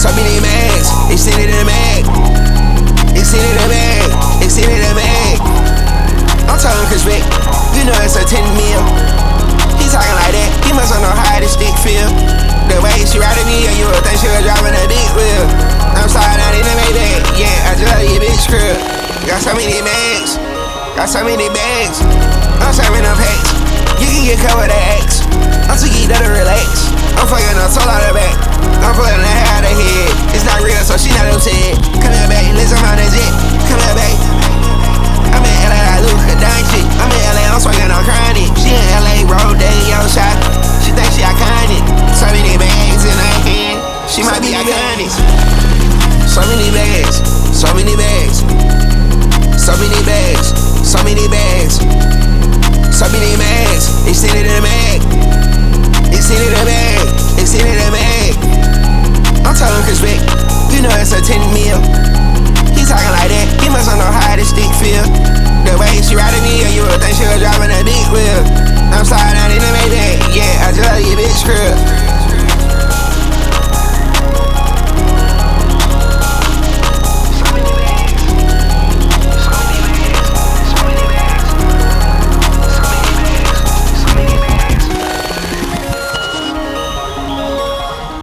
So many mags, extended in the mag. Extended in the bag, extended in the bag. I'm talking Chris Beck, you know it's a 10 mil. He talking like that, he must not know how this stick feel. The way she riding me, you would think she was driving a big wheel. I'm sliding out in the Maybach, yeah, I just love your bitch crib. Got so many bags, got so many bags. I'm serving them packs, you can get covered at X. I'm too geeked up to relax. I'm fucking her soul out her back. I'm pulling her hair out her head. It's not real, so she not upset. Come here, babe, listen, I'm on that jet. Come here, babe. I'm in LA like Luka Doncic. I'm in LA, I'm swinging on chronic. She in LA, road day, yo shot. She think she iconic. So many bags in her hand. She might be iconic. So many bags, so many bags. So many bags, so many bags. So many bags, extended in the mag. Extended in the bag, extended in the bag. I'm talking Chris Beck, you know it's a 10 mil. He talking like that, he must not know how this stick feel. The way she riding me, you would think she was driving a big wheel. I'm sliding out in the Maybach, yeah, I just love your bitch crib.